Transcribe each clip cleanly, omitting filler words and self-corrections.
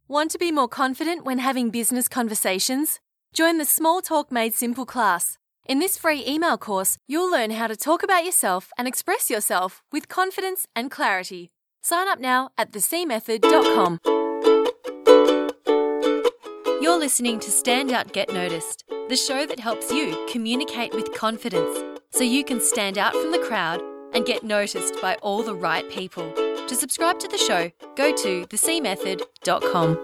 Want to be more confident when having business conversations? Join the Small Talk Made Simple class. In this free email course, you'll learn how to talk about yourself and express yourself with confidence and clarity. Sign up now at thecmethod.com. You're listening to Stand Out, Get Noticed, the show that helps you communicate with confidence so you can stand out from the crowd and get noticed by all the right people. To subscribe to the show, go to thecmethod.com.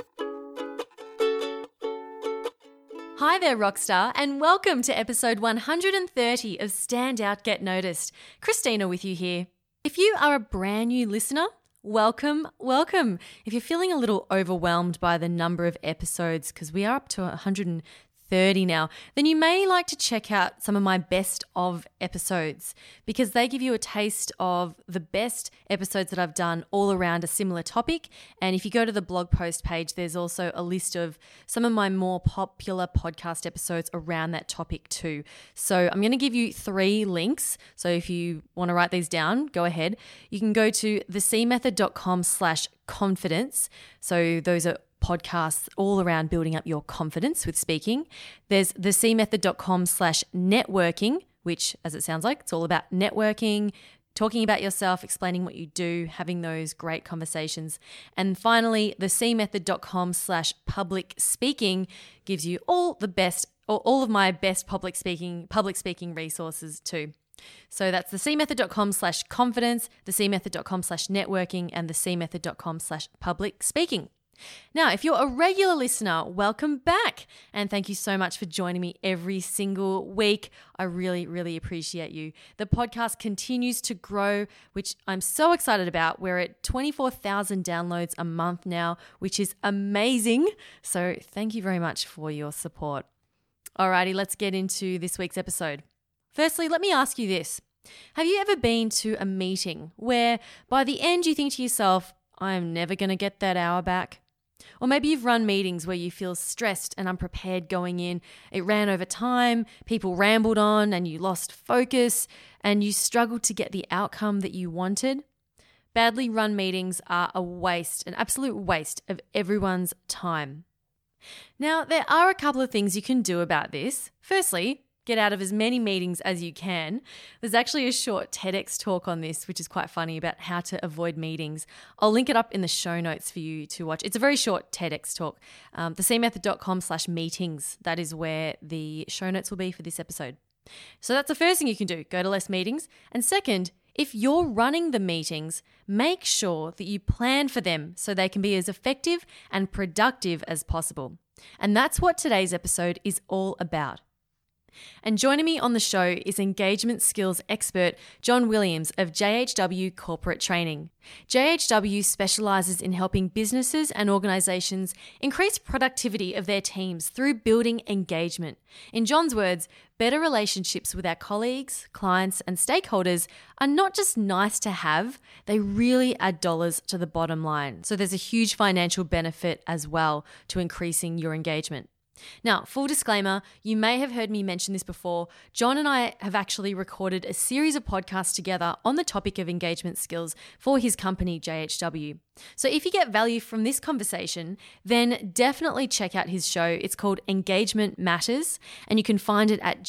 Hi there, Rockstar, and welcome to episode 130 of Stand Out, Get Noticed. Christina with you here. If you are a brand new listener, welcome. If you're feeling a little overwhelmed by the number of episodes, because we are up to 130 now, then you may like to check out some of my best of episodes because they give you a taste of the best episodes that I've done all around a similar topic. And if you go to the blog post page, there's also a list of some of my more popular podcast episodes around that topic too. So I'm going to give you 3 links. So if you want to write these down, go ahead. You can go to thecmethod.com/confidence. So those are podcasts all around building up your confidence with speaking. There's thecmethod.com/networking, which, as it sounds like, it's all about networking, talking about yourself, explaining what you do, having those great conversations. And finally, thecmethod.com/public speaking gives you all of my best public speaking resources too. So that's thecmethod.com/confidence, thecmethod.com/networking, and thecmethod.com/public speaking. Now, if you're a regular listener, welcome back. And thank you so much for joining me every single week. I really, really appreciate you. The podcast continues to grow, which I'm so excited about. We're at 24,000 downloads a month now, which is amazing. So thank you very much for your support. Alrighty, let's get into this week's episode. Firstly, let me ask you this. Have you ever been to a meeting where by the end you think to yourself, I'm never going to get that hour back? Or maybe you've run meetings where you feel stressed and unprepared going in. It ran over time, people rambled on, and you lost focus, and you struggled to get the outcome that you wanted. Badly run meetings are an absolute waste of everyone's time. Now, there are a couple of things you can do about this. Firstly, get out of as many meetings as you can. There's actually a short TEDx talk on this, which is quite funny, about how to avoid meetings. I'll link it up in the show notes for you to watch. It's a very short TEDx talk. Thecmethod.com/meetings. That is where the show notes will be for this episode. So that's the first thing you can do. Go to less meetings. And second, if you're running the meetings, make sure that you plan for them so they can be as effective and productive as possible. And that's what today's episode is all about. And joining me on the show is engagement skills expert John Williams of JHW Corporate Training. JHW specialises in helping businesses and organisations increase productivity of their teams through building engagement. In John's words, better relationships with our colleagues, clients and stakeholders are not just nice to have, they really add dollars to the bottom line. So there's a huge financial benefit as well to increasing your engagement. Now, full disclaimer, you may have heard me mention this before. John and I have actually recorded a series of podcasts together on the topic of engagement skills for his company, JHW. So if you get value from this conversation, then definitely check out his show. It's called Engagement Matters, and you can find it at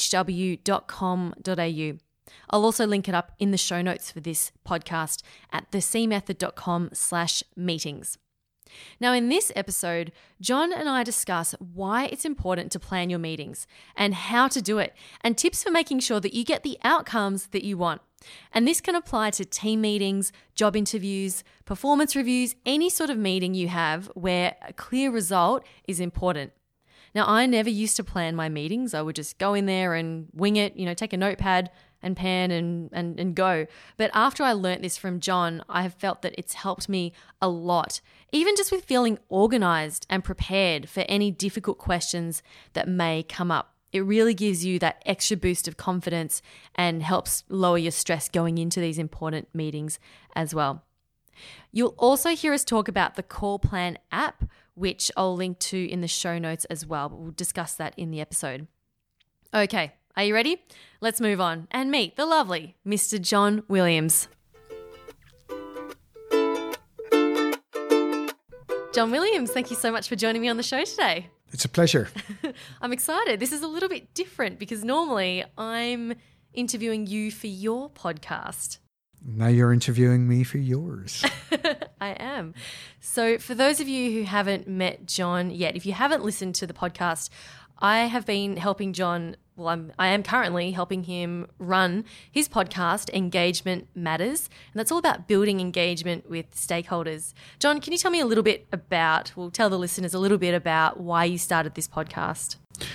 jhw.com.au. I'll also link it up in the show notes for this podcast at thecmethod.com/meetings. Now, in this episode, John and I discuss why it's important to plan your meetings and how to do it, and tips for making sure that you get the outcomes that you want. And this can apply to team meetings, job interviews, performance reviews, any sort of meeting you have where a clear result is important. Now, I never used to plan my meetings. I would just go in there and wing it, take a notepad and pen and go. But after I learnt this from John, I have felt that it's helped me a lot, even just with feeling organized and prepared for any difficult questions that may come up. It really gives you that extra boost of confidence and helps lower your stress going into these important meetings as well. You'll also hear us talk about the Call Plan app, which I'll link to in the show notes as well, but we'll discuss that in the episode. Okay, are you ready? Let's move on and meet the lovely Mr. John Williams. John Williams, thank you so much for joining me on the show today. It's a pleasure. I'm excited. This is a little bit different because normally I'm interviewing you for your podcast. Now you're interviewing me for yours. I am. So for those of you who haven't met John yet, if you haven't listened to the podcast, I have been helping John. I am currently helping him run his podcast, Engagement Matters, and that's all about building engagement with stakeholders. John, can you tell me a little bit about, tell the listeners a little bit about why you started this podcast?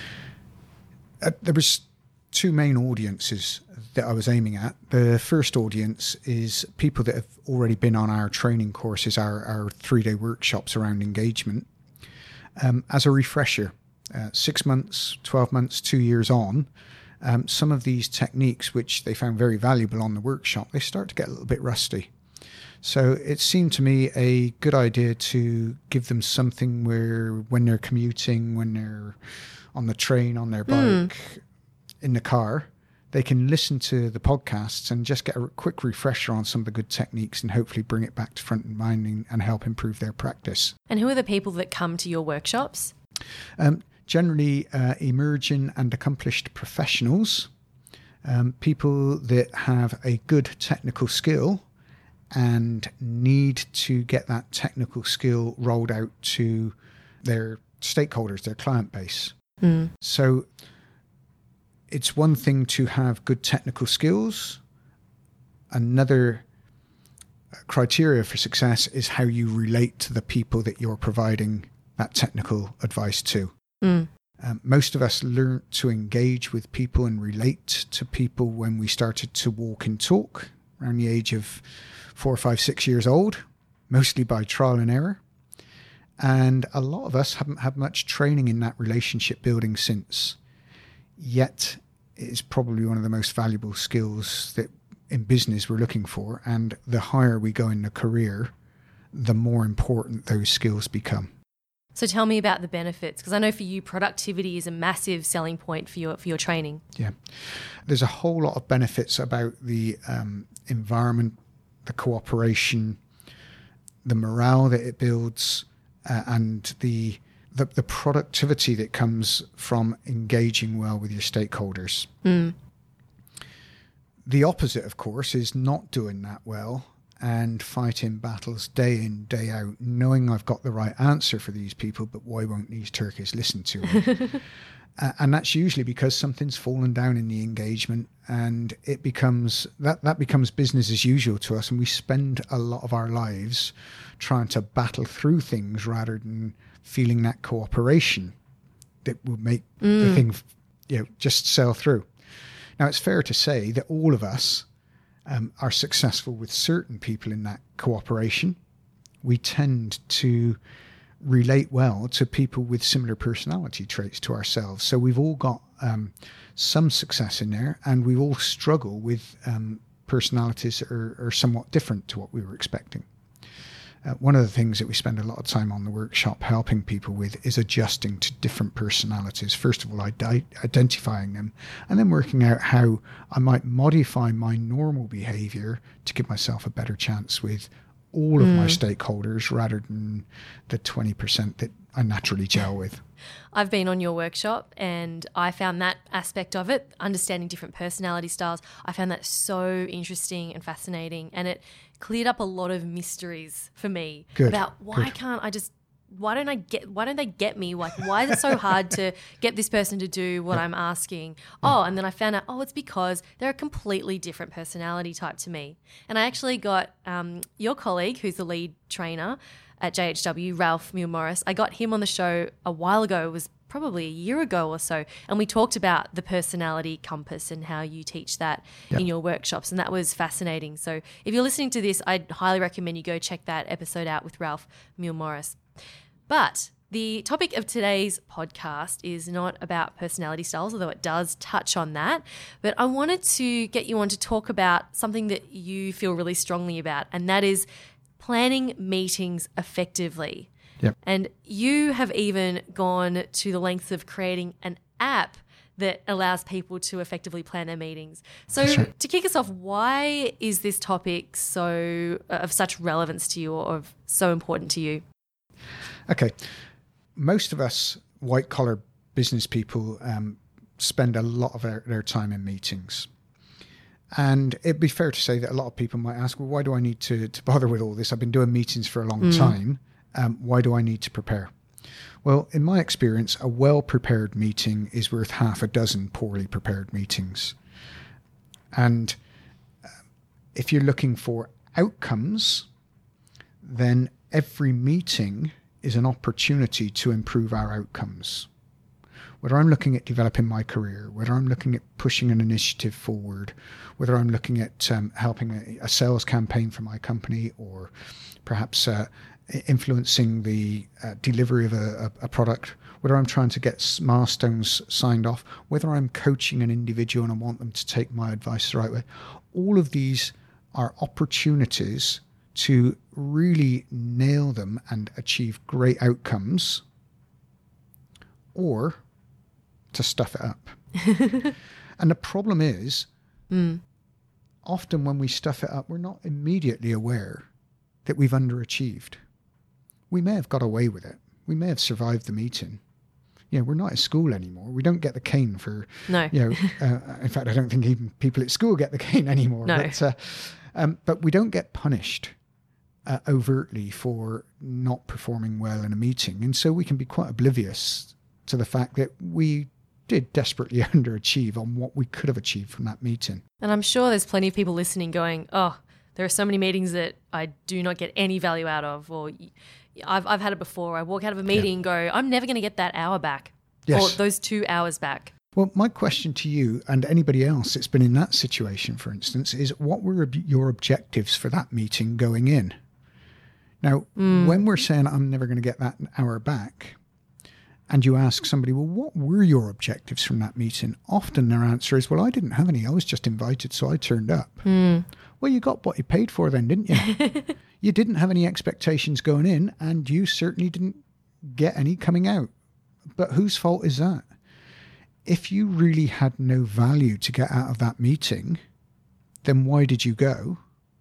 There was two main audiences that I was aiming at. The first audience is people that have already been on our training courses, our 3-day workshops around engagement. As a refresher, 6 months, 12 months, 2 years on, some of these techniques, which they found very valuable on the workshop, they start to get a little bit rusty. So it seemed to me a good idea to give them something where when they're commuting, when they're on the train, on their bike, in the car, they can listen to the podcasts and just get a quick refresher on some of the good techniques and hopefully bring it back to front of mind and help improve their practice. And who are the people that come to your workshops? Generally emerging and accomplished professionals, people that have a good technical skill and need to get that technical skill rolled out to their stakeholders, their client base. So it's one thing to have good technical skills. Another criteria for success is how you relate to the people that you're providing that technical advice to. Most of us learned to engage with people and relate to people when we started to walk and talk around the age of 4, 5, 6 years old, mostly by trial and error. And a lot of us haven't had much training in that relationship building since. Yet it is probably one of the most valuable skills that in business we're looking for. And the higher we go in the career, the more important those skills become. So tell me about the benefits, because I know for you, productivity is a massive selling point for your training. Yeah. There's a whole lot of benefits about the environment, the cooperation, the morale that it builds, and the productivity that comes from engaging well with your stakeholders. The opposite, of course, is not doing that well and fighting battles day in, day out, knowing I've got the right answer for these people, but why won't these turkeys listen to me? And that's usually because something's fallen down in the engagement, and it becomes that becomes business as usual to us, and we spend a lot of our lives trying to battle through things rather than feeling that cooperation that will make the thing, just sail through. Now, it's fair to say that all of us are successful with certain people in that cooperation. We tend to relate well to people with similar personality traits to ourselves. So we've all got some success in there, and we all struggle with personalities that are somewhat different to what we were expecting. One of the things that we spend a lot of time on the workshop helping people with is adjusting to different personalities. First of all, identifying them, and then working out how I might modify my normal behavior to give myself a better chance with all of my stakeholders rather than the 20% that I naturally gel with. I've been on your workshop and I found that aspect of it, understanding different personality styles, I found that so interesting and fascinating, and it cleared up a lot of mysteries for me about why don't they get me? Like, why is it so hard to get this person to do what I'm asking? And then I found out, it's because they're a completely different personality type to me. And I actually got your colleague, who's the lead trainer at JHW, Ralph Muir-Morris. I got him on the show a while ago. It was probably a year ago or so. And we talked about the personality compass and how you teach that in your workshops. And that was fascinating. So if you're listening to this, I'd highly recommend you go check that episode out with Ralph Muir-Morris. But the topic of today's podcast is not about personality styles, although it does touch on that. But I wanted to get you on to talk about something that you feel really strongly about, and that is planning meetings effectively. Yep. And you have even gone to the lengths of creating an app that allows people to effectively plan their meetings. So to kick us off, why is this topic of such relevance to you or so important to you? Okay. Most of us white collar business people spend a lot of their time in meetings. And it'd be fair to say that a lot of people might ask, well, why do I need to bother with all this? I've been doing meetings for a long time. Why do I need to prepare? Well, in my experience, a well-prepared meeting is worth half a dozen poorly prepared meetings. And if you're looking for outcomes, then every meeting is an opportunity to improve our outcomes. Whether I'm looking at developing my career, whether I'm looking at pushing an initiative forward, whether I'm looking at helping a sales campaign for my company, or perhaps influencing the delivery of a product, whether I'm trying to get milestones signed off, whether I'm coaching an individual and I want them to take my advice the right way, all of these are opportunities to really nail them and achieve great outcomes, or to stuff it up. And the problem is, often when we stuff it up, we're not immediately aware that we've underachieved. We may have got away with it. We may have survived the meeting. We're not at school anymore. We don't get the cane for, no. In fact, I don't think even people at school get the cane anymore. No. But we don't get punished overtly for not performing well in a meeting. And so we can be quite oblivious to the fact that we did desperately underachieve on what we could have achieved from that meeting. And I'm sure there's plenty of people listening going, oh, there are so many meetings that I do not get any value out of, or I've had it before. I walk out of a meeting and go, I'm never going to get that hour back, or those 2 hours back. Well, my question to you and anybody else that's been in that situation, for instance, is what were your objectives for that meeting going in? Now, when we're saying I'm never going to get that hour back, and you ask somebody, well, what were your objectives from that meeting? Often their answer is, well, I didn't have any. I was just invited, so I turned up. Well, you got what you paid for then, didn't you? You didn't have any expectations going in, and you certainly didn't get any coming out. But whose fault is that? If you really had no value to get out of that meeting, then why did you go?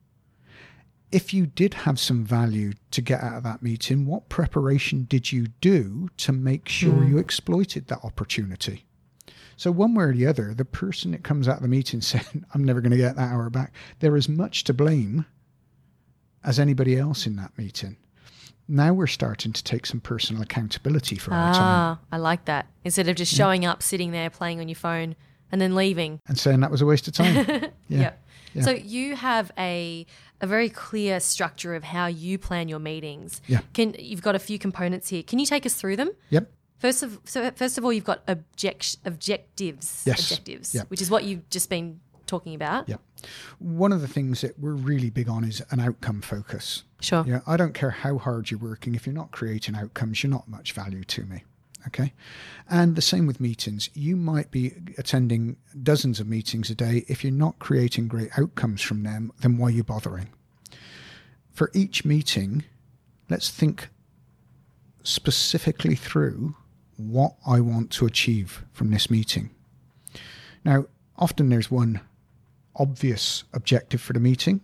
If you did have some value to get out of that meeting, what preparation did you do to make sure you exploited that opportunity? So one way or the other, the person that comes out of the meeting saying, I'm never going to get that hour back, they're as much to blame as anybody else in that meeting. Now we're starting to take some personal accountability for our time. I like that. Instead of just showing up, sitting there, playing on your phone, and then leaving. And saying that was a waste of time. Yeah. So you have a very clear structure of how you plan your meetings. Yeah. You've got a few components here. Can you take us through them? Yep. First of all, you've got objectives. Yes. Objectives, Yep. which is what you've just been talking about. Yeah. One of the things that we're really big on is an outcome focus. Sure. Yeah. I don't care how hard you're working. If you're not creating outcomes, you're not much value to me. Okay. And the same with meetings. You might be attending dozens of meetings a day. If you're not creating great outcomes from them, then why are you bothering? For each meeting, let's think specifically through what I want to achieve from this meeting. Now, often there's one obvious objective for the meeting.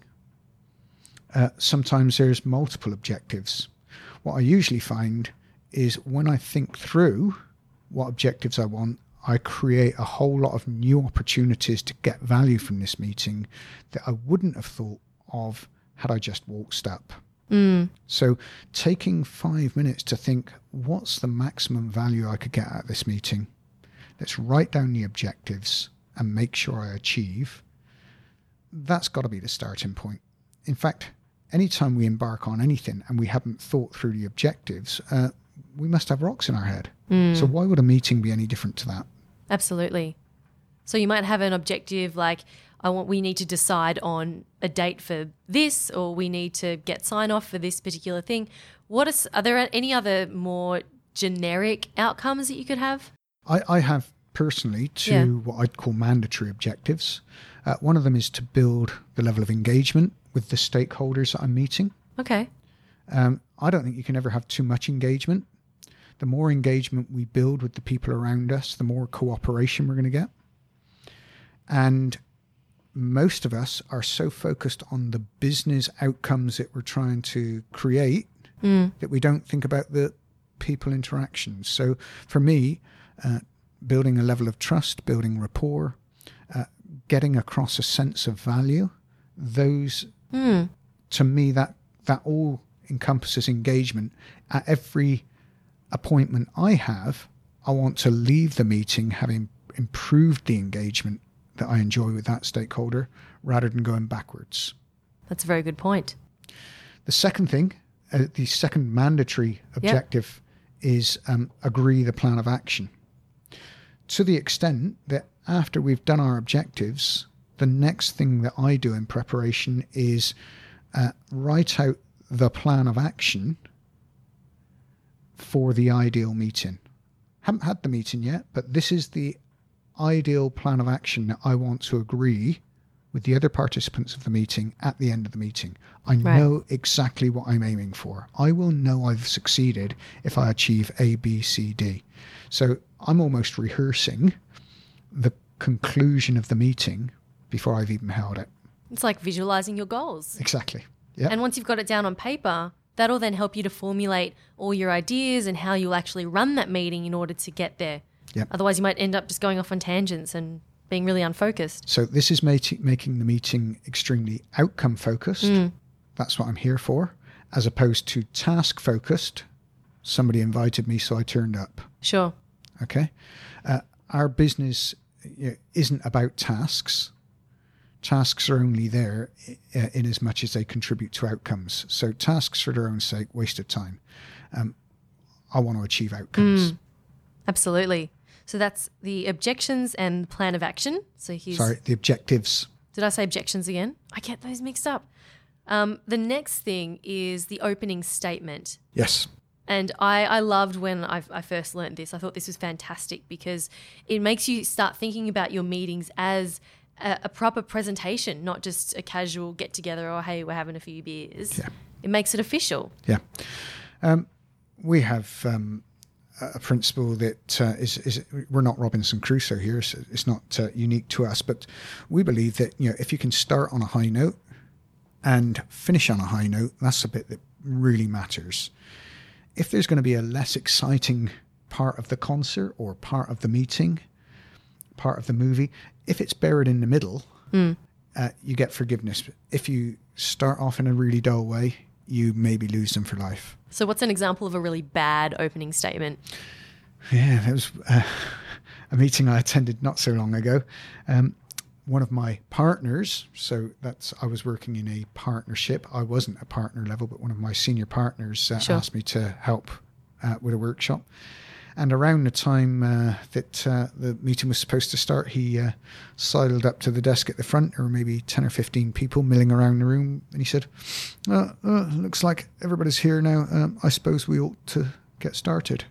Sometimes there's multiple objectives. What I usually find is when I think through what objectives I want, I create a whole lot of new opportunities to get value from this meeting that I wouldn't have thought of had I just waltzed up. So taking 5 minutes to think, what's the maximum value I could get out of this meeting? Let's write down the objectives and make sure I achieve. That's got to be the starting point. In fact, anytime we embark on anything and we haven't thought through the objectives, we must have rocks in our head. So why would a meeting be any different to that? Absolutely. So you might have an objective like, we need to decide on a date for this, or we need to get sign off for this particular thing. Are there any other more generic outcomes that you could have? I have personally two what I'd call mandatory objectives. One of them is to build the level of engagement with the stakeholders that I'm meeting. Okay. I don't think you can ever have too much engagement. The more engagement we build with the people around us, the more cooperation we're going to get. And most of us are so focused on the business outcomes that we're trying to create that we don't think about the people interactions. So for me, building a level of trust, building rapport, getting across a sense of value, those, to me, that all encompasses engagement. At every appointment I have, I want to leave the meeting having improved the engagement that I enjoy with that stakeholder rather than going backwards. That's a very good point. The second thing, the second mandatory objective is agree the plan of action. To the extent that after we've done our objectives, the next thing that I do in preparation is write out the plan of action for the ideal meeting. Haven't had the meeting yet, but this is the ideal plan of action that I want to agree with the other participants of the meeting at the end of the meeting. I know exactly what I'm aiming for. I will know I've succeeded if I achieve A, B, C, D. So I'm almost rehearsing the conclusion of the meeting before I've even held it. It's like visualizing your goals. Exactly. Yeah. And once you've got it down on paper, that'll then help you to formulate all your ideas and how you'll actually run that meeting in order to get there. Yep. Otherwise, you might end up just going off on tangents and being really unfocused. So this is making the meeting extremely outcome focused. That's what I'm here for, as opposed to task focused. Somebody invited me, so I turned up. Sure. Okay. Our business isn't about tasks. Tasks are only there in as much as they contribute to outcomes. So tasks for their own sake, waste of time. I want to achieve outcomes. Absolutely. So that's the objections and plan of action. So the objectives. Did I say objections again? I get those mixed up. The next thing is the opening statement. Yes. And I loved when I first learned this. I thought this was fantastic because it makes you start thinking about your meetings as a proper presentation, not just a casual get-together or, hey, we're having a few beers. Yeah. It makes it official. Yeah. We have a principle that is we're not Robinson Crusoe here, so it's not unique to us, but we believe that if you can start on a high note and finish on a high note, that's the bit that really matters. If there's going to be a less exciting part of the concert or part of the meeting, part of the movie, if it's buried in the middle, you get forgiveness. If you start off in a really dull way, you maybe lose them for life. So what's an example of a really bad opening statement? Yeah, that was a meeting I attended not so long ago. One of my partners, so I was working in a partnership. I wasn't a partner level, but one of my senior partners asked me to help with a workshop. And around the time that the meeting was supposed to start, he sidled up to the desk at the front. There were maybe 10 or 15 people milling around the room. And he said, looks like everybody's here now. I suppose we ought to get started.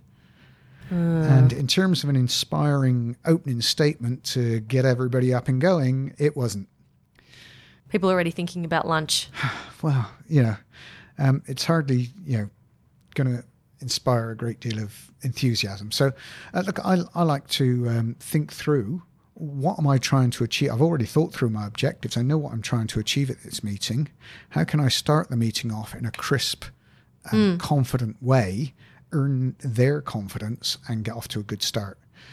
And in terms of an inspiring opening statement to get everybody up and going, it wasn't. People are already thinking about lunch. Well, it's hardly, going to inspire a great deal of enthusiasm. So, look, I like to think through, what am I trying to achieve? I've already thought through my objectives. I know what I'm trying to achieve at this meeting. How can I start the meeting off in a crisp and confident way, earn their confidence and get off to a good start?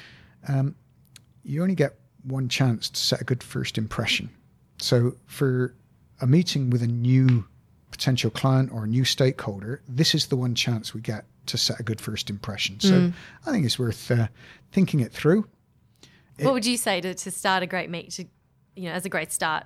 You only get one chance to set a good first impression. So for a meeting with a new potential client or a new stakeholder, this is the one chance we get to set a good first impression. So I think it's worth thinking it through. What would you say to start a great as a great start?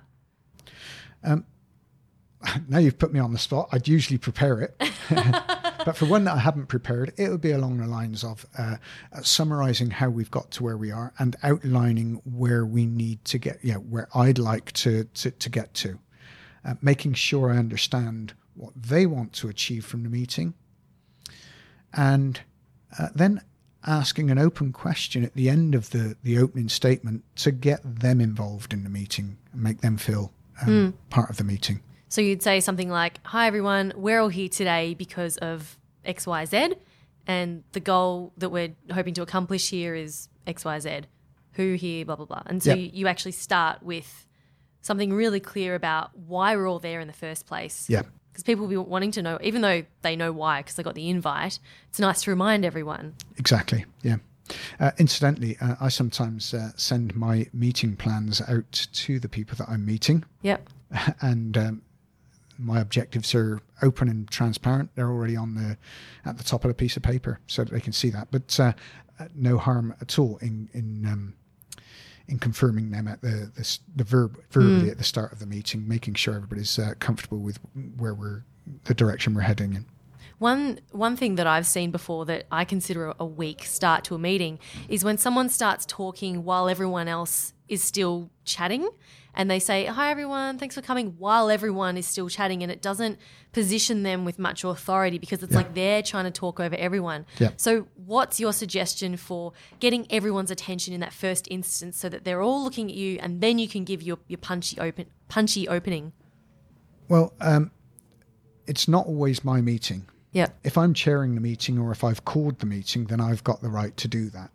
Now you've put me on the spot. I'd usually prepare it. But for one that I haven't prepared, it would be along the lines of summarising how we've got to where we are and outlining where we need to get, where I'd like to get to. Making sure I understand what they want to achieve from the meeting. And then asking an open question at the end of the opening statement to get them involved in the meeting and make them feel part of the meeting. So you'd say something like, hi, everyone, we're all here today because of X, Y, Z, and the goal that we're hoping to accomplish here is X, Y, Z. Who here, blah, blah, blah. And so you actually start with something really clear about why we're all there in the first place. Yeah. Because people will be wanting to know, even though they know why, because they got the invite, it's nice to remind everyone. Exactly, yeah. Incidentally, I sometimes send my meeting plans out to the people that I'm meeting. Yep. And my objectives are open and transparent. They're already at the top of the piece of paper so that they can see that. But no harm at all in confirming them at verbally at the start of the meeting, making sure everybody's comfortable with the direction we're heading in. One thing that I've seen before that I consider a weak start to a meeting is when someone starts talking while everyone else is still chatting, and they say, "Hi everyone, thanks for coming," while everyone is still chatting, and it doesn't position them with much authority because it's like they're trying to talk over everyone. Yeah. So what's your suggestion for getting everyone's attention in that first instance so that they're all looking at you, and then you can give your punchy opening? Well, it's not always my meeting. Yeah. If I'm chairing the meeting or if I've called the meeting, then I've got the right to do that.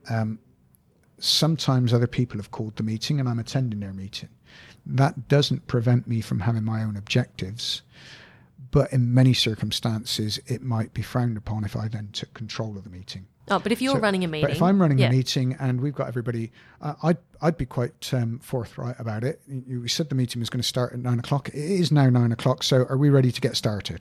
Sometimes other people have called the meeting and I'm attending their meeting. That doesn't prevent me from having my own objectives, but in many circumstances, it might be frowned upon if I then took control of the meeting. Oh, but if you're running a meeting... But if I'm running a meeting and we've got everybody, I'd be quite forthright about it. We said the meeting was going to start at 9 o'clock. It is now 9 o'clock, so are we ready to get started?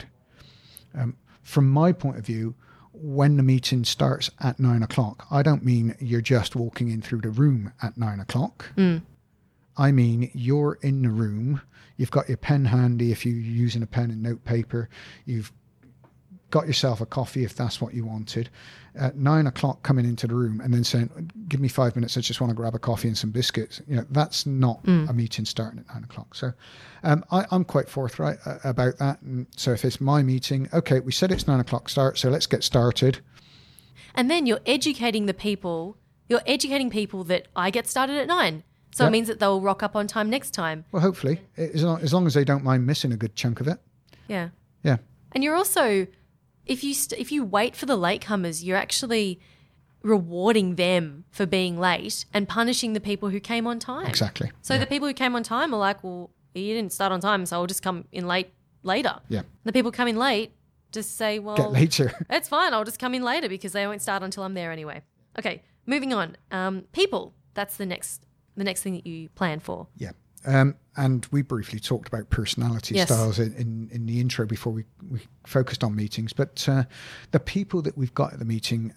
From my point of view, when the meeting starts at 9 o'clock, I don't mean you're just walking in through the room at 9 o'clock. I mean, you're in the room, you've got your pen handy if you're using a pen and note paper, you've got yourself a coffee if that's what you wanted. At 9 o'clock coming into the room and then saying, "Give me 5 minutes, I just want to grab a coffee and some biscuits." That's not a meeting starting at 9 o'clock. So I'm quite forthright about that. And so if it's my meeting, okay, we said it's 9 o'clock start, so let's get started. And then you're educating people that I get started at 9. So it means that they'll rock up on time next time. Well, hopefully, as long as they don't mind missing a good chunk of it. Yeah. Yeah. And you're also, if you wait for the latecomers, you're actually rewarding them for being late and punishing the people who came on time. Exactly. So the people who came on time are like, "Well, you didn't start on time, so I'll just come in later." Yeah. The people coming late just say, "Well, get later." It's fine. I'll just come in later because they won't start until I'm there anyway." Okay, moving on. People. That's the next thing that you plan for. Yeah. And we briefly talked about personality styles in the intro before we focused on meetings. But the people that we've got at the meeting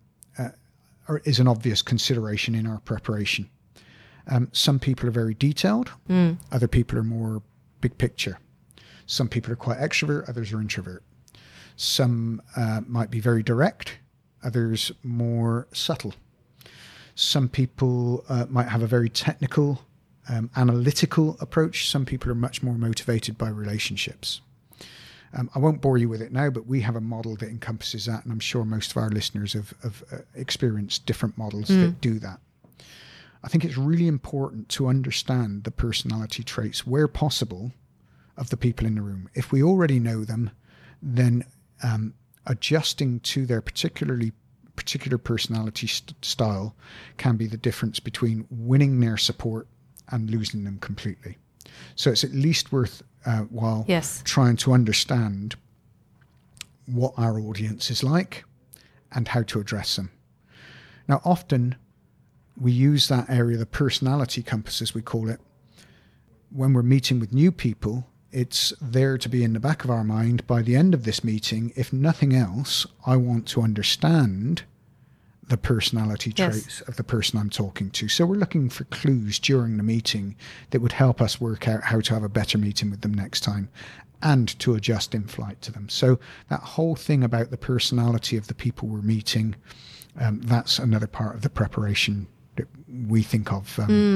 is an obvious consideration in our preparation. Some people are very detailed. Other people are more big picture. Some people are quite extrovert. Others are introvert. Some might be very direct. Others more subtle. Some people might have a very technical, analytical approach. Some people are much more motivated by relationships. I won't bore you with it now, but we have a model that encompasses that, and I'm sure most of our listeners have experienced different models that do that. I think it's really important to understand the personality traits, where possible, of the people in the room. If we already know them, then adjusting to their particular personality style can be the difference between winning their support and losing them completely. So it's at least worth while trying to understand what our audience is like and how to address them. Now, often we use that area, the personality compass, as we call it, when we're meeting with new people. It's there to be in the back of our mind by the end of this meeting. If nothing else, I want to understand the personality traits of the person I'm talking to. So we're looking for clues during the meeting that would help us work out how to have a better meeting with them next time and to adjust in flight to them. So that whole thing about the personality of the people we're meeting, that's another part of the preparation that we think of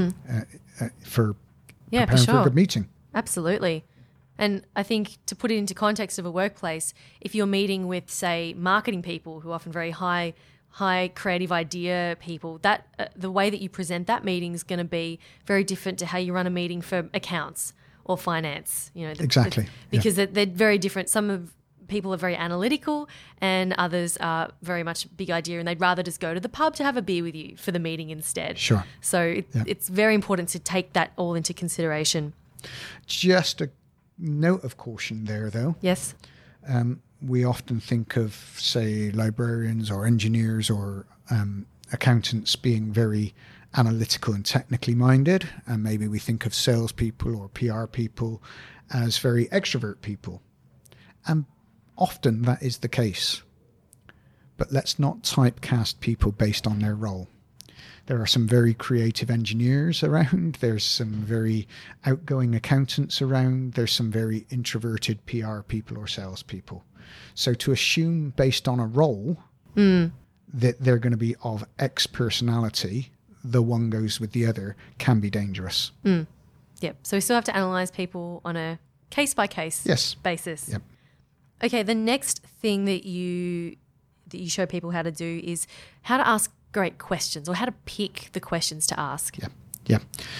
for preparing for a good meeting. Absolutely. And I think to put it into context of a workplace, if you're meeting with, say, marketing people who are often very high creative idea people, that the way that you present that meeting is going to be very different to how you run a meeting for accounts or finance. Exactly. Because they're very different. Some of people are very analytical and others are very much big idea, and they'd rather just go to the pub to have a beer with you for the meeting instead. Sure. So it's very important to take that all into consideration. Just a note of caution there, though. Yes. We often think of, say, librarians or engineers or accountants being very analytical and technically minded, and maybe we think of salespeople or PR people as very extrovert people. And often that is the case. But let's not typecast people based on their role. There are some very creative engineers around. There's some very outgoing accountants around. There's some very introverted PR people or salespeople. So to assume based on a role that they're going to be of X personality, the one goes with the other, can be dangerous. Yep. So we still have to analyse people on a case-by-case basis. Yep. Okay, the next thing that you show people how to do is how to ask great questions, or how to pick the questions to ask. Yeah.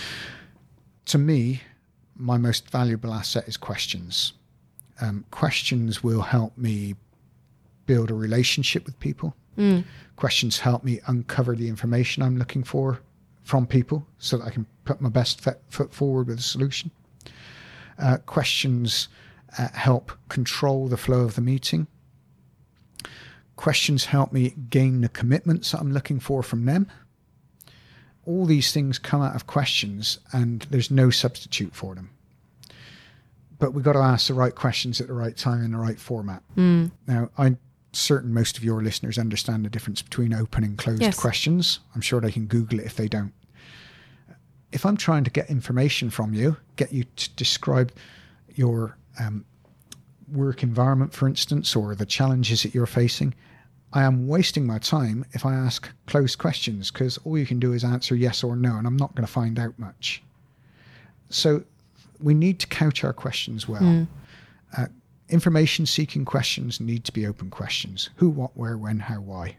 To me, my most valuable asset is questions. Questions will help me build a relationship with people. Questions help me uncover the information I'm looking for from people so that I can put my best foot forward with a solution. Questions help control the flow of the meeting. Questions help me gain the commitments that I'm looking for from them. All these things come out of questions, and there's no substitute for them. But we've got to ask the right questions at the right time in the right format. Now, I'm certain most of your listeners understand the difference between open and closed questions. I'm sure they can Google it if they don't. If I'm trying to get information from you, get you to describe your work environment, for instance, or the challenges that you're facing, I am wasting my time if I ask closed questions, because all you can do is answer yes or no, and I'm not going to find out much. So we need to couch our questions well. Information-seeking questions need to be open questions. Who, what, where, when, how, why.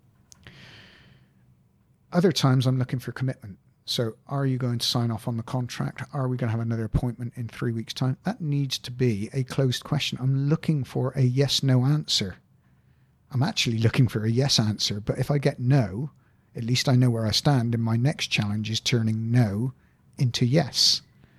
Other times I'm looking for commitment. So are you going to sign off on the contract? Are we going to have another appointment in 3 weeks' time? That needs to be a closed question. I'm looking for a yes-no answer. I'm actually looking for a yes answer, but if I get no, at least I know where I stand, and my next challenge is turning no into yes.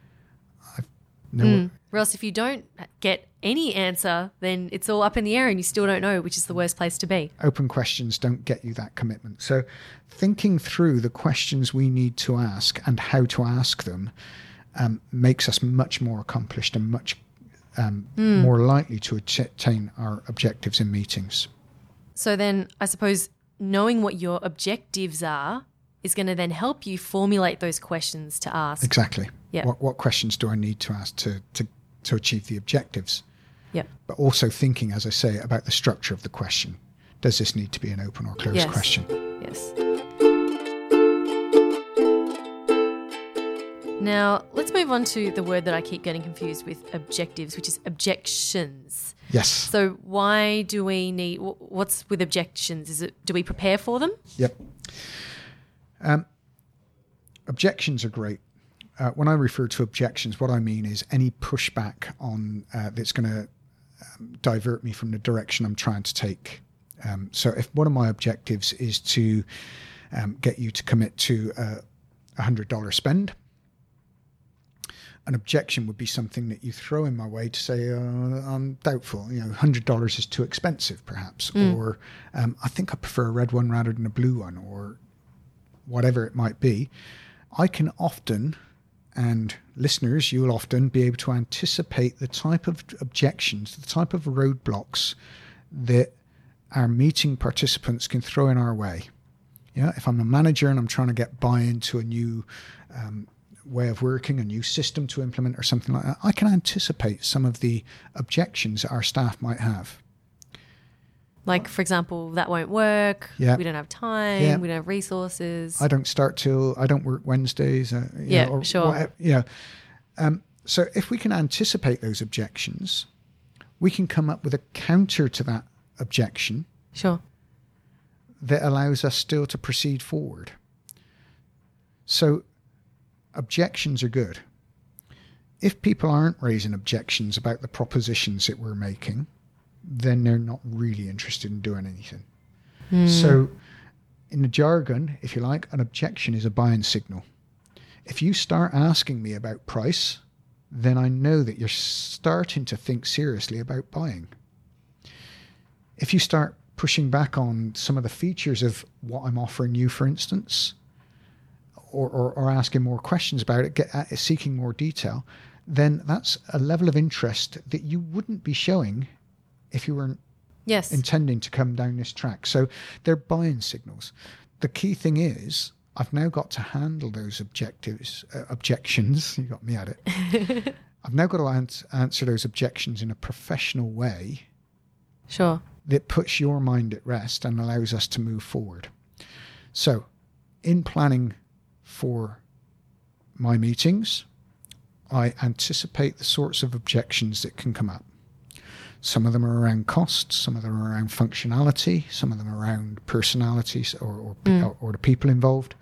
Or else if you don't get any answer, then it's all up in the air and you still don't know, which is the worst place to be. Open questions don't get you that commitment. So thinking through the questions we need to ask and how to ask them makes us much more accomplished and much more likely to attain our objectives in meetings. So then I suppose knowing what your objectives are is going to then help you formulate those questions to ask. Exactly. Yeah. What questions do I need to ask to achieve the objectives? Yep. But also thinking, as I say, about the structure of the question. Does this need to be an open or closed question? Yes. Now, let's move on to the word that I keep getting confused with objectives, which is objections. Yes. So why do we need, what's with objections? Do we prepare for them? Yep. Objections are great. When I refer to objections, what I mean is any pushback on that's going to divert me from the direction I'm trying to take. So if one of my objectives is to get you to commit to a $100 spend, an objection would be something that you throw in my way to say, I'm doubtful, $100 is too expensive perhaps, or I think I prefer a red one rather than a blue one, or whatever it might be. I can often, and listeners, you'll often be able to anticipate the type of objections, the type of roadblocks that our meeting participants can throw in our way. If I'm a manager and I'm trying to get buy-in to a new way of working, a new system to implement or something like that, I can anticipate some of the objections that our staff might have. Like, for example, that won't work. Yeah. We don't have time. Yeah. We don't have resources. I don't work Wednesdays. Sure. So if we can anticipate those objections, we can come up with a counter to that objection. Sure. That allows us still to proceed forward. So objections are good. If people aren't raising objections about the propositions that we're making, then they're not really interested in doing anything. So in the jargon, if you like, an objection is a buying signal. If you start asking me about price, then I know that you're starting to think seriously about buying. If you start pushing back on some of the features of what I'm offering you, for instance, or asking more questions about it, seeking more detail, then that's a level of interest that you wouldn't be showing if you weren't intending to come down this track. So they're buying signals. The key thing is I've now got to handle those objections. You got me at it. I've now got to answer those objections in a professional way. Sure. That puts your mind at rest and allows us to move forward. So in planning for my meetings, I anticipate the sorts of objections that can come up. Some of them are around costs, some of them are around functionality, some of them are around personalities or the people involved.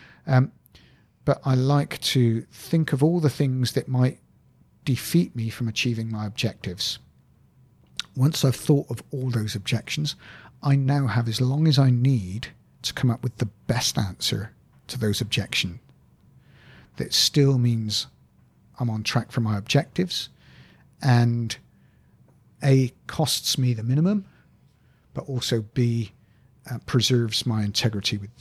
But I like to think of all the things that might defeat me from achieving my objectives. Once I've thought of all those objections, I now have as long as I need to come up with the best answer to those objections. That still means I'm on track for my objectives and A, costs me the minimum, but also B, preserves my integrity with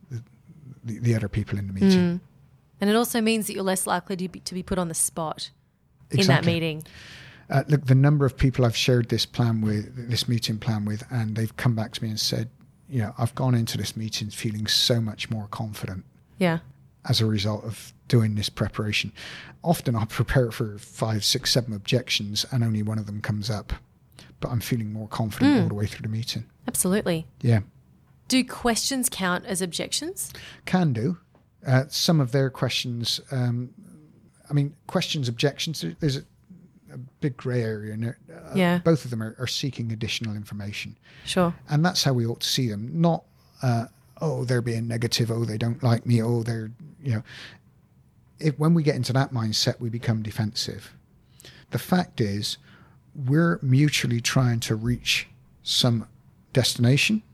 the other people in the meeting. And it also means that you're less likely to be put on the spot in that meeting. Look, the number of people I've shared this meeting plan with, and they've come back to me and said, I've gone into this meeting feeling so much more confident. Yeah. As a result of doing this preparation. Often I prepare for 5, 6, 7 objections and only one of them comes up. But I'm feeling more confident all the way through the meeting. Absolutely. Yeah. Do questions count as objections? Can do. Some of their questions, questions, objections, there's a big grey area in there. Both of them are seeking additional information. Sure. And that's how we ought to see them. Not, they're being negative, they don't like me, they're, when we get into that mindset, we become defensive. The fact is, we're mutually trying to reach some destination.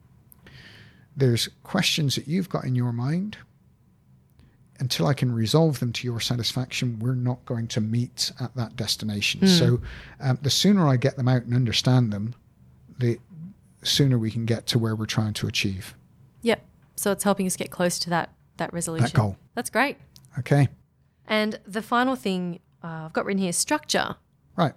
There's questions that you've got in your mind. Until I can resolve them to your satisfaction, we're not going to meet at that destination. So the sooner I get them out and understand them, the sooner we can get to where we're trying to achieve. Yep. So it's helping us get close to that resolution. That goal. That's great. Okay. And the final thing I've got written here is structure. Right.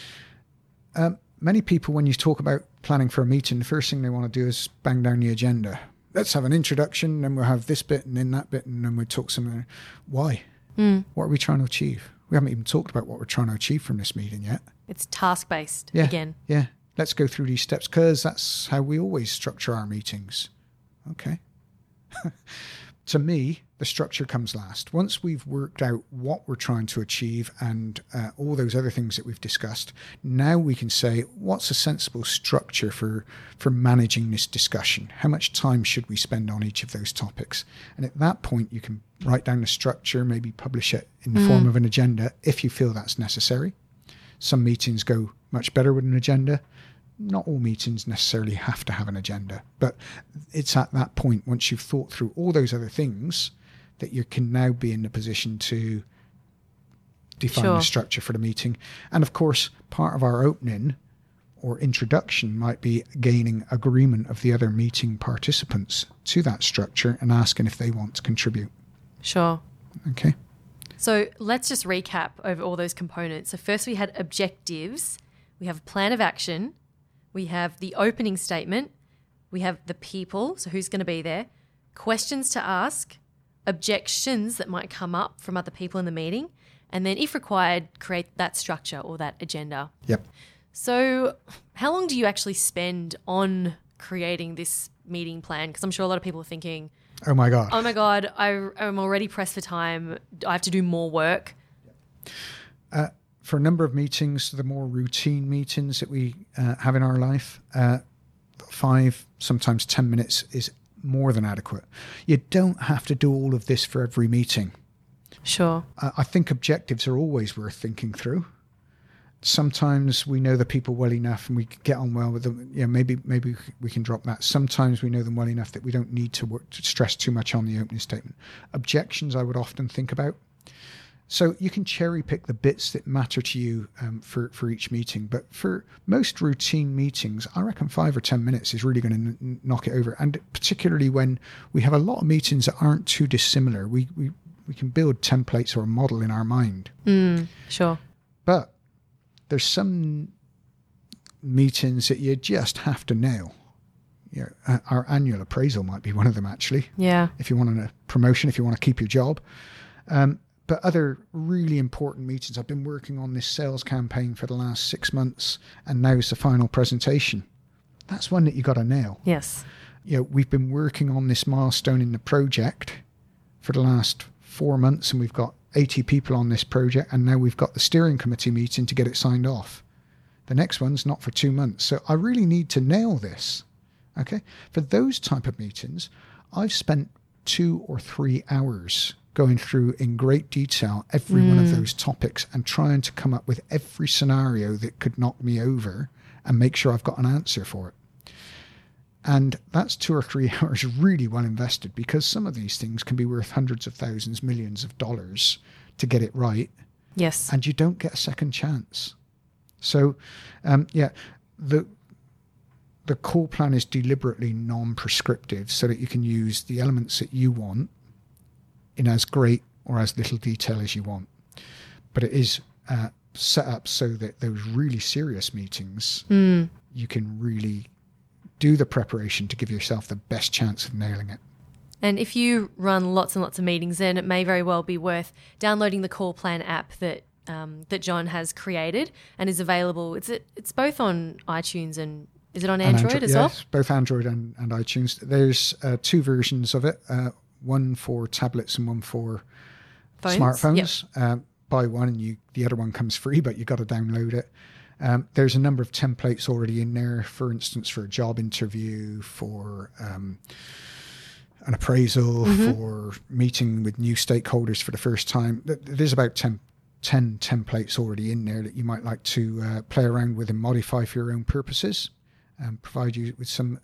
Many people, when you talk about planning for a meeting, the first thing they want to do is bang down the agenda. Let's have an introduction, then we'll have this bit and then that bit, and then we'll talk something. Why? What are we trying to achieve? We haven't even talked about what we're trying to achieve from this meeting yet. It's task-based again. Yeah. Let's go through these steps because that's how we always structure our meetings. Okay. To me, the structure comes last. Once we've worked out what we're trying to achieve and all those other things that we've discussed, now we can say, what's a sensible structure for managing this discussion? How much time should we spend on each of those topics? And at that point, you can write down the structure, maybe publish it in the form of an agenda if you feel that's necessary. Some meetings go much better with an agenda. Not all meetings necessarily have to have an agenda, but it's at that point, once you've thought through all those other things, that you can now be in the position to define the structure for the meeting. And of course, part of our opening or introduction might be gaining agreement of the other meeting participants to that structure and asking if they want to contribute. Sure. Okay. So let's just recap over all those components. So first we had objectives, we have a plan of action, we have the opening statement, we have the people, so who's going to be there, questions to ask, objections that might come up from other people in the meeting, and then if required, create that structure or that agenda. Yep. So how long do you actually spend on creating this meeting plan? Because I'm sure a lot of people are thinking, oh my God, I'm already pressed for time. I have to do more work. For a number of meetings, the more routine meetings that we have in our life, 5, sometimes 10 minutes is more than adequate. You don't have to do all of this for every meeting. Sure. I think objectives are always worth thinking through. Sometimes we know the people well enough and we get on well with them. Yeah, maybe we can drop that. Sometimes we know them well enough that we don't need to stress too much on the opening statement. Objections I would often think about. So you can cherry pick the bits that matter to you for each meeting. But for most routine meetings, I reckon 5 or 10 minutes is really going to knock it over. And particularly when we have a lot of meetings that aren't too dissimilar, we can build templates or a model in our mind. Sure. But there's some meetings that you just have to nail. You know, our annual appraisal might be one of them, actually. Yeah. If you want a promotion, if you want to keep your job. But other really important meetings, I've been working on this sales campaign for the last 6 months, and now it's the final presentation. That's one that you got to nail. Yes. You know, we've been working on this milestone in the project for the last 4 months, and we've got 80 people on this project, and now we've got the steering committee meeting to get it signed off. The next one's not for 2 months. So I really need to nail this. Okay. For those type of meetings, I've spent 2 or 3 hours going through in great detail every one of those topics and trying to come up with every scenario that could knock me over and make sure I've got an answer for it. And that's 2 or 3 hours really well invested, because some of these things can be worth hundreds of thousands, millions of dollars to get it right. Yes. And you don't get a second chance. So, the call plan is deliberately non-prescriptive so that you can use the elements that you want in as great or as little detail as you want. But it is set up so that those really serious meetings, you can really do the preparation to give yourself the best chance of nailing it. And if you run lots and lots of meetings, then it may very well be worth downloading the Call Plan app that John has created and is available. It's both on iTunes and is it on Android as well? Yes, both Android and iTunes. There's 2 versions of it, one for tablets and one for smartphones. Yep. Buy one and the other one comes free, but you got to download it. There's a number of templates already in there, for instance, for a job interview, for an appraisal, for meeting with new stakeholders for the first time. There's about 10 templates already in there that you might like to play around with and modify for your own purposes, and provide you with some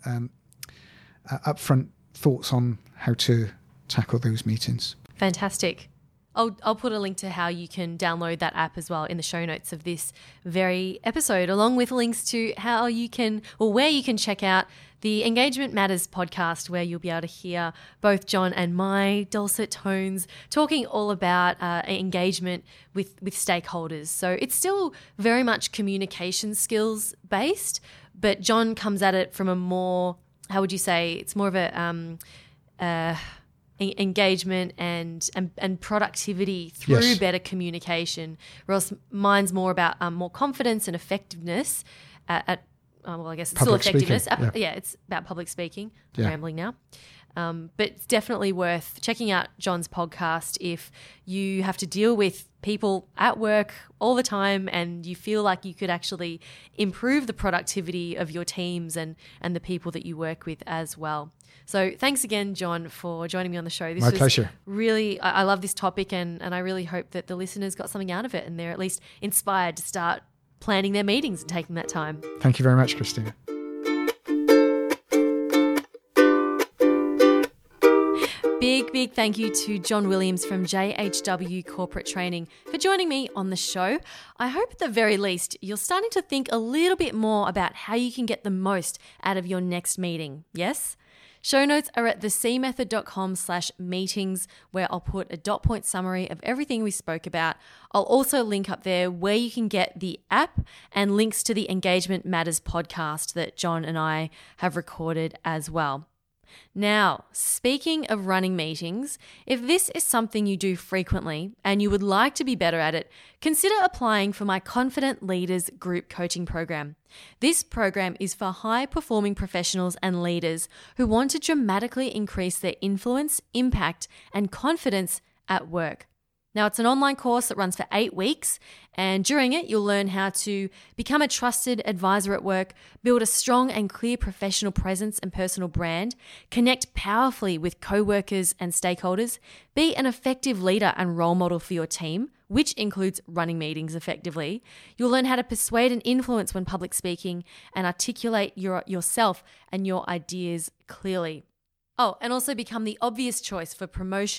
upfront thoughts on how to tackle those meetings. Fantastic. I'll put a link to how you can download that app as well in the show notes of this very episode, along with links to how you can, or where you can check out the Engagement Matters podcast, where you'll be able to hear both John and my dulcet tones talking all about engagement with stakeholders. So it's still very much communication skills based, but John comes at it from a more, how would you say, it's more of a engagement and productivity through better communication, whereas mine's more about more confidence and effectiveness at I guess it's public still effectiveness. Speaking, It's about public speaking. I'm rambling now. But it's definitely worth checking out John's podcast if you have to deal with people at work all the time and you feel like you could actually improve the productivity of your teams and the people that you work with as well. So thanks again, John, for joining me on the show. This My was pleasure. Really, I love this topic and I really hope that the listeners got something out of it and they're at least inspired to start planning their meetings and taking that time. Thank you very much, Christina. Big thank you to John Williams from JHW Corporate Training for joining me on the show. I hope at the very least you're starting to think a little bit more about how you can get the most out of your next meeting. Yes? Show notes are at thecmethod.com/meetings, where I'll put a dot point summary of everything we spoke about. I'll also link up there where you can get the app and links to the Engagement Matters podcast that John and I have recorded as well. Now, speaking of running meetings, if this is something you do frequently and you would like to be better at it, consider applying for my Confident Leaders group coaching program. This program is for high-performing professionals and leaders who want to dramatically increase their influence, impact, and confidence at work. Now, it's an online course that runs for 8 weeks, and during it, you'll learn how to become a trusted advisor at work, build a strong and clear professional presence and personal brand, connect powerfully with co-workers and stakeholders, be an effective leader and role model for your team, which includes running meetings effectively. You'll learn how to persuade and influence when public speaking and articulate yourself and your ideas clearly. Oh, and also become the obvious choice for promotion,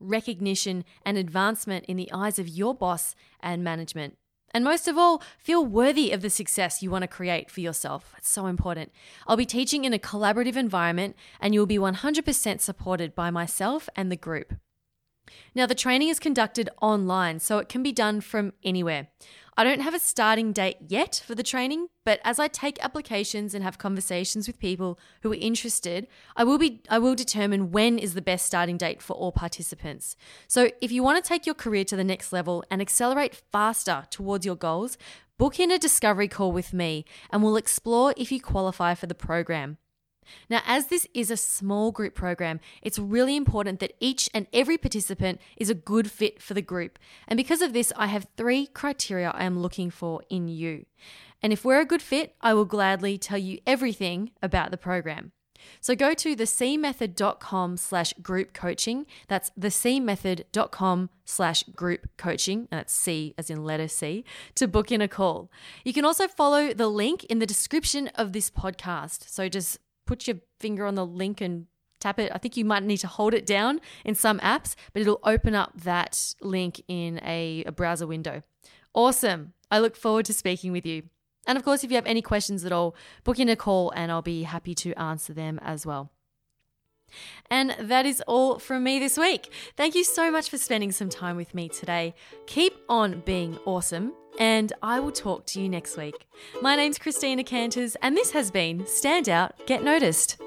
recognition, and advancement in the eyes of your boss and management. And most of all, feel worthy of the success you want to create for yourself. It's so important. I'll be teaching in a collaborative environment, and you'll be 100% supported by myself and the group. Now, the training is conducted online, so it can be done from anywhere. I don't have a starting date yet for the training, but as I take applications and have conversations with people who are interested, I will determine when is the best starting date for all participants. So if you want to take your career to the next level and accelerate faster towards your goals, book in a discovery call with me and we'll explore if you qualify for the program. Now, as this is a small group program, it's really important that each and every participant is a good fit for the group. And because of this, I have 3 criteria I am looking for in you. And if we're a good fit, I will gladly tell you everything about the program. So go to thecmethod.com/group coaching. That's thecmethod.com/group coaching. And that's C as in letter C, to book in a call. You can also follow the link in the description of this podcast. So just put your finger on the link and tap it. I think you might need to hold it down in some apps, but it'll open up that link in a browser window. Awesome. I look forward to speaking with you. And of course, if you have any questions at all, book in a call and I'll be happy to answer them as well. And that is all from me this week. Thank you so much for spending some time with me today. Keep on being awesome, and I will talk to you next week. My name's Christina Canters, and this has been Stand Out, Get Noticed.